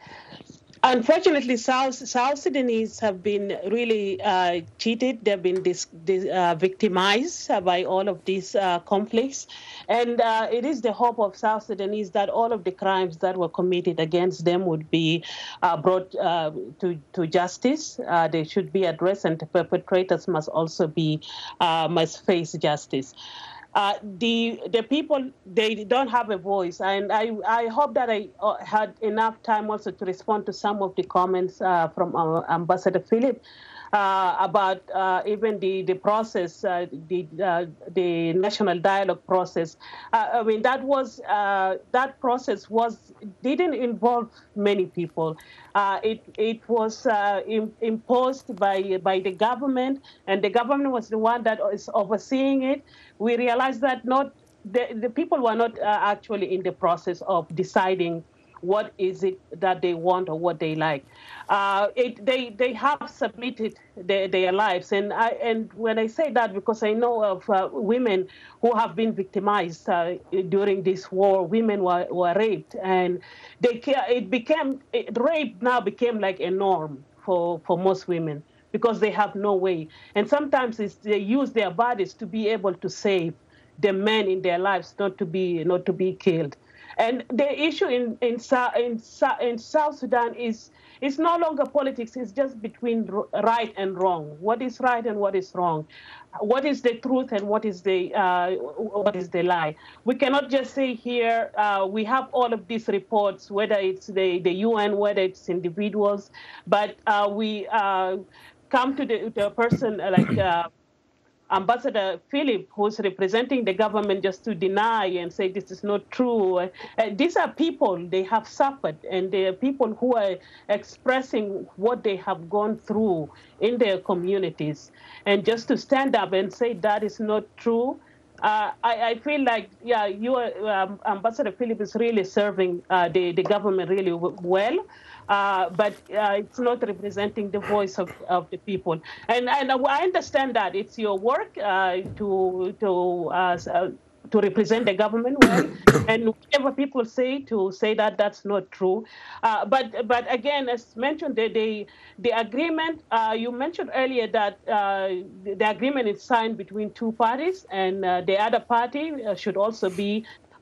unfortunately, South, South Sudanese have been really uh, cheated. They've been dis, dis, uh, victimized by all of these uh, conflicts. And uh, it is the hope of South Sudanese that all of the crimes that were committed against them would be uh, brought uh, to, to justice. Uh, they should be addressed, and the perpetrators must also be, uh, must face justice. Uh, the the people, they don't have a voice, and I, I hope that I uh, had enough time also to respond to some of the comments uh, from our Ambassador Philip uh, about uh, even the the process, uh, the uh, the national dialogue process. Uh, I mean, that was uh, that process was didn't involve many people. Uh, it it was uh, im imposed by by the government, and the government was the one that is overseeing it. We realized that not the, the people were not uh, actually in the process of deciding what is it that they want or what they like. Uh, it, they they have submitted their, their lives, and I and when I say that, because I know of uh, women who have been victimized uh, during this war. Women were, were raped, and they it became it, rape now became like a norm for for most women, because they have no way. And sometimes it's, they use their bodies to be able to save the men in their lives, not to be not to be killed. And the issue in in, in, in South Sudan is it's no longer politics. It's just between right and wrong. What is right and what is wrong? What is the truth and what is the uh, what is the lie? We cannot just say here uh, we have all of these reports, whether it's the the U N, whether it's individuals, but uh, we uh, come to the, the person like uh, Ambassador Philip, who's representing the government, just to deny and say this is not true. Uh, these are people, they have suffered, and they are people who are expressing what they have gone through in their communities. And just to stand up and say that is not true, uh, I, I feel like, yeah, you are, um, Ambassador Philip is really serving uh, the, the government really well. Uh, but uh, it's not representing the voice of, of the people. And, and I understand that it's your work uh, to, to, uh, to represent the government well, and whatever people say, to say that that's not true. Uh, but, but again, as mentioned, the, the, the agreement, uh, you mentioned earlier that uh, the, the agreement is signed between two parties, and uh, the other party should also be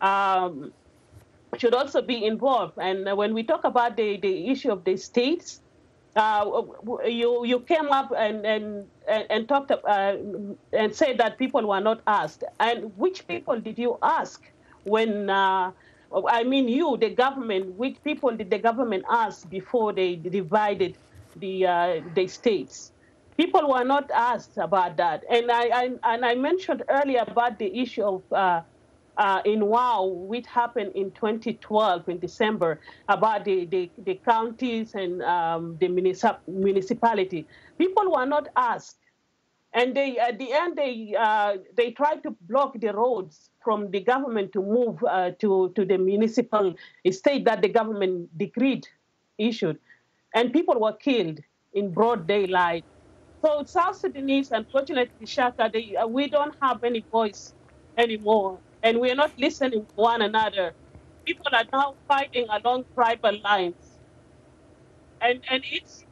um, should also be involved. And when we talk about the, the issue of the states, uh, you you came up and and and talked uh, and said that people were not asked. And which people did you ask when? Uh, I mean, you, the government. Which people did the government ask before they divided the uh, the states? People were not asked about that. And I, I and I mentioned earlier about the issue of. Uh, Uh, in WOW, which happened in twenty twelve in December, about the, the, the counties and um, the municip municipality. People were not asked. And they, at the end, they, uh, they tried to block the roads from the government to move uh, to, to the municipal state that the government decreed issued. And people were killed in broad daylight. So South Sudanese, unfortunately, Shaka, they, uh, we don't have any voice anymore. And we're not listening to one another. People are now fighting along tribal lines. And and it's...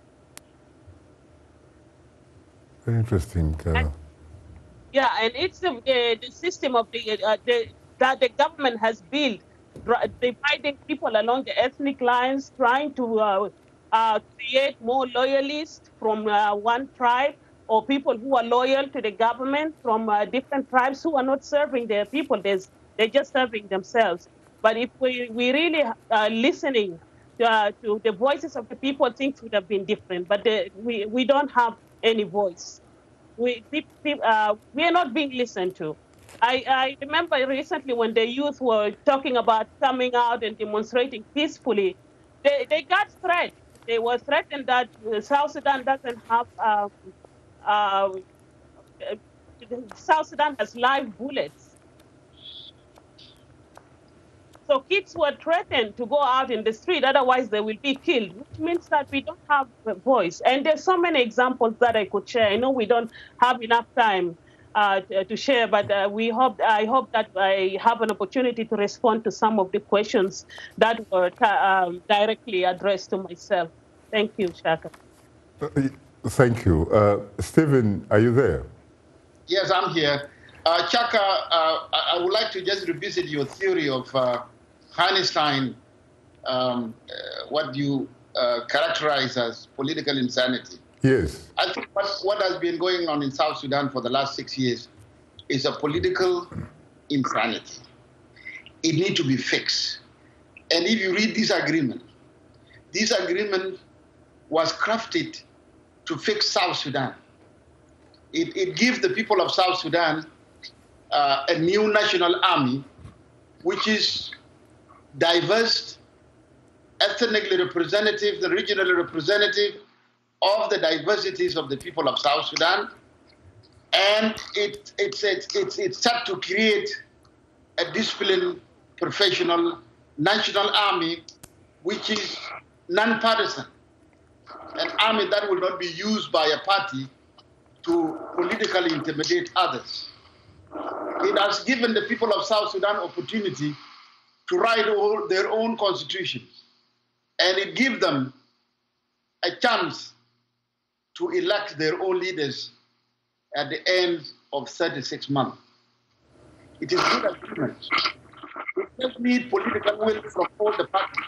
Very interesting. Uh... And, yeah, and it's the, the, the system of the, uh, the that the government has built, dividing people along the ethnic lines, trying to uh, uh, create more loyalists from uh, one tribe, or people who are loyal to the government from uh, different tribes who are not serving their people. There's, they're just serving themselves. But if we, we really are listening to, uh, to the voices of the people, things would have been different. But the, we, we don't have any voice. We, uh, we are not being listened to. I, I remember recently when the youth were talking about coming out and demonstrating peacefully, they, they got threatened. They were threatened that South Sudan doesn't have... Um, Uh, South Sudan has live bullets. So kids were threatened to go out in the street, otherwise they will be killed, which means that we don't have a voice. And there's so many examples that I could share. I know we don't have enough time uh, to, to share, but uh, we hope, I hope that I have an opportunity to respond to some of the questions that were um, directly addressed to myself. Thank you, Shaka. Uh, thank you. Uh, Stephen, are you there? Yes, I'm here. Uh, Chaka, uh, I would like to just revisit your theory of uh, Einstein, um, uh, what you uh, characterize as political insanity. Yes. I think what, what has been going on in South Sudan for the last six years is a political insanity. It needs to be fixed. And if you read this agreement, this agreement was crafted to fix South Sudan. It, it gives the people of South Sudan uh, a new national army, which is diverse, ethnically representative, and regionally representative of the diversities of the people of South Sudan. And it, it's, it's, it's, it's set to create a disciplined, professional national army, which is non-partisan, an army that will not be used by a party to politically intimidate others. It has given the people of South Sudan opportunity to write all their own constitution, and it gives them a chance to elect their own leaders at the end of thirty-six months. It is good agreement. It just needs political will from all the parties.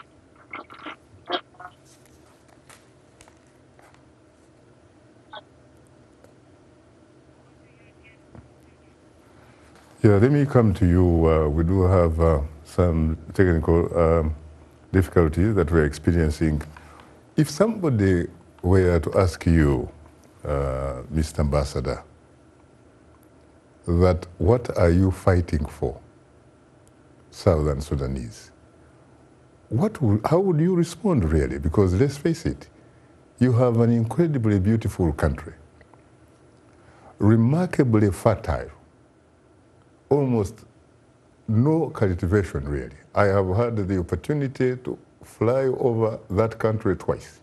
Yeah, let me come to you. Uh, we do have uh, some technical um, difficulties that we're experiencing. If somebody were to ask you, uh, Mister Ambassador, that what are you fighting for, Southern Sudanese, what would, how would you respond really? Because let's face it, you have an incredibly beautiful country, remarkably fertile, almost no cultivation really. I have had the opportunity to fly over that country twice.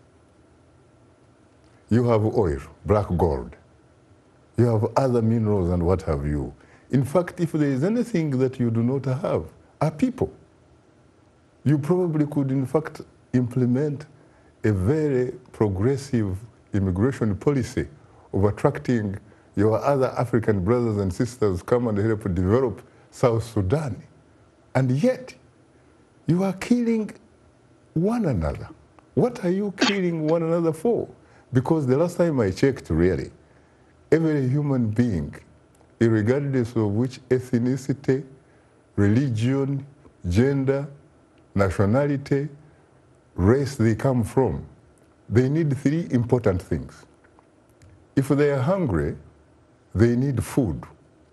You have oil, black gold. You have other minerals and what have you. In fact, if there is anything that you do not have, are people. You probably could, in fact, implement a very progressive immigration policy of attracting your other African brothers and sisters come and help develop South Sudan. And yet, you are killing one another. What are you killing one another for? Because the last time I checked, really, every human being, regardless of which ethnicity, religion, gender, nationality, race they come from, they need three important things. If they are hungry, they need food.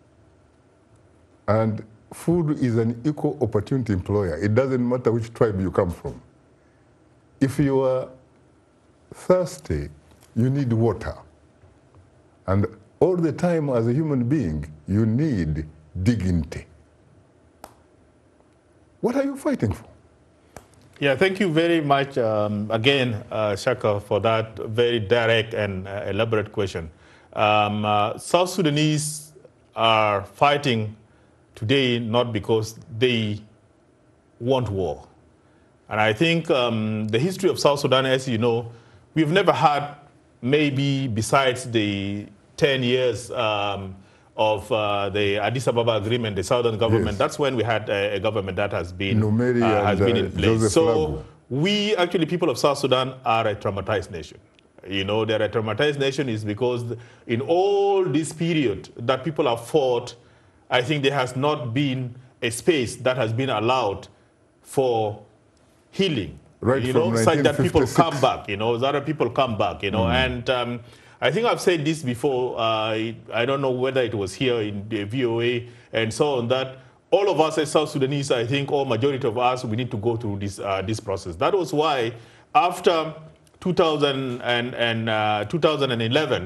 And food is an equal opportunity employer. It doesn't matter which tribe you come from. If you are thirsty, you need water. And all the time as a human being, you need dignity. What are you fighting for? Yeah, thank you very much um, again, uh, Shaka, for that very direct and uh, elaborate question. Um, uh, South Sudanese are fighting today not because they want war. And I think um, the history of South Sudan, as you know, we've never had, maybe besides the ten years um, of uh, the Addis Ababa Agreement, the Southern government, yes. That's when we had a, a government that has been, Numeri uh, has and, been in uh, place. Joseph so Lago. We, actually, people of South Sudan are a traumatized nation. You know, they're a traumatized nation is because in all this period that people have fought, I think there has not been a space that has been allowed for healing. Right, you from know, such that people nineteen fifty-six. come back, you know, that people come back, you know, mm. and um, I think I've said this before, uh, I don't know whether it was here in the V O A and so on, that all of us as South Sudanese, I think, or majority of us, we need to go through this, uh, this process. That was why after two thousand and, and, uh, two thousand eleven,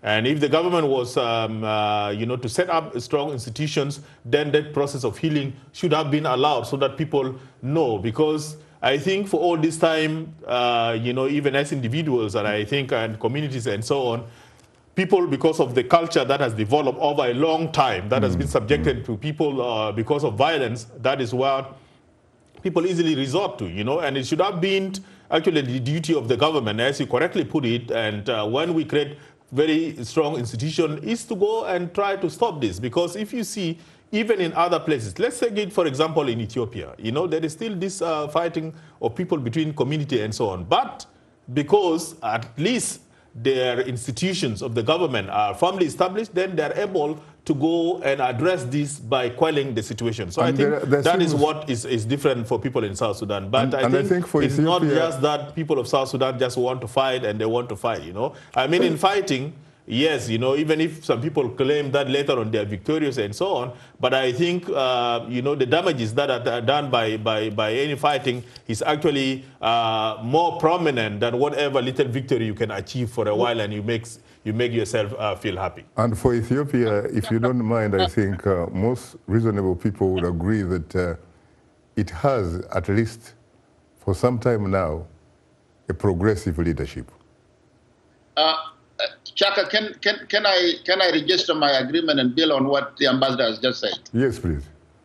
And if the government was, um, uh, you know, to set up strong institutions, then that process of healing should have been allowed so that people know. Because I think for all this time, uh, you know, even as individuals, and I think and communities and so on, people, because of the culture that has developed over a long time, that mm. has been subjected mm. to people uh, because of violence, that is what people easily resort to, you know, and it should have been actually the duty of the government, as you correctly put it, and uh, when we create very strong institution, is to go and try to stop this. Because if you see, even in other places, let's take it, for example, in Ethiopia, you know, there is still this uh, fighting of people between community and so on. But because at least their institutions of the government are firmly established, then they're able to go and address this by quelling the situation. So and I think there, there that is what is, is different for people in South Sudan. But and, I, think I think for it's Ethiopia, not just that people of South Sudan just want to fight and they want to fight, you know. I mean, in fighting, yes, you know, even if some people claim that later on they are victorious and so on, but I think, uh, you know, the damages that are done by, by, by any fighting is actually uh, more prominent than whatever little victory you can achieve for a while and you make, you make yourself uh, feel happy. And for Ethiopia, if you don't mind, I think uh, most reasonable people would agree that uh, it has, at least for some time now, a progressive leadership. Uh, Chaka, can, can, can, I, can I register my agreement and build on what the ambassador has just said? Yes, please.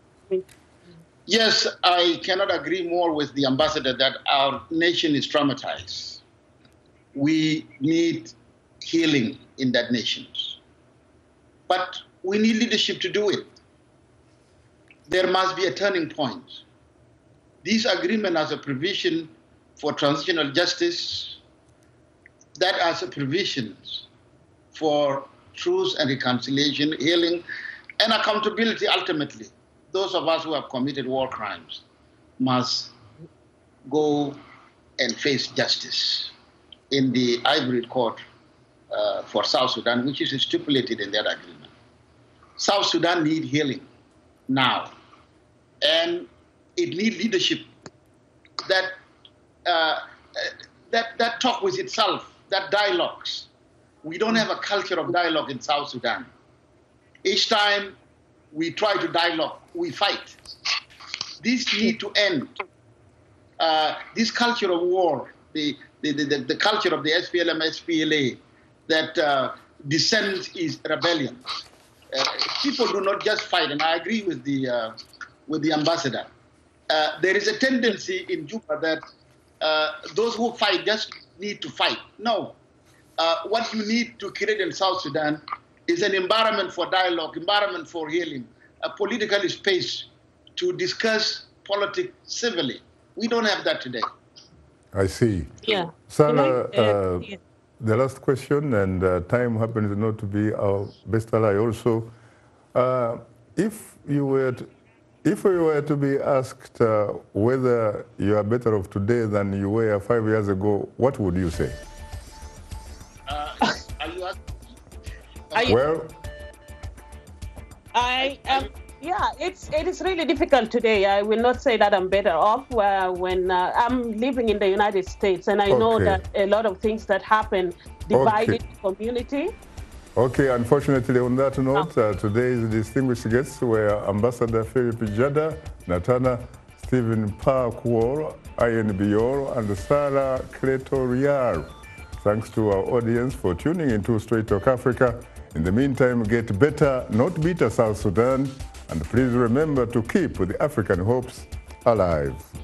Yes, I cannot agree more with the ambassador that our nation is traumatized. We need healing in that nation. But we need leadership to do it. There must be a turning point. This agreement has a provision for transitional justice, that has a provision for truth and reconciliation, healing, and accountability ultimately. Those of us who have committed war crimes must go and face justice in the Ivory Court uh, for South Sudan, which is stipulated in that agreement. South Sudan needs healing now, and it needs leadership that, uh, that, that talk with itself, that dialogues. We don't have a culture of dialogue in South Sudan. Each time we try to dialogue, we fight. This needs to end. Uh, this culture of war, the, the, the, the culture of the S P L M, S P L A, that uh, dissent is rebellion. Uh, people do not just fight, and I agree with the, uh, with the ambassador. Uh, there is a tendency in Juba that uh, those who fight just need to fight. No. Uh, what you need to create in South Sudan is an environment for dialogue, environment for healing, a political space to discuss politics civilly. We don't have that today. I see. Yeah. Sarah, I, uh, uh, yeah. the last question, and uh, time happens not to be our best ally also. Uh, if you were to, if you were to be asked uh, whether you are better off today than you were five years ago, what would you say? Uh, are you asking? Well, I am. Yeah, it's it is really difficult today. I will not say that I'm better off uh, when uh, I'm living in the United States, and I okay. know that a lot of things that happen divided okay. the community. Okay, unfortunately, on that note, uh, today's distinguished guests were Ambassador Philip Jada, Natana Stephen Parkwall, Ian Bior, and Sarah Kletoriar. Thanks to our audience for tuning into Straight Talk Africa. In the meantime, get better, not bitter, South Sudan. And please remember to keep the African hopes alive.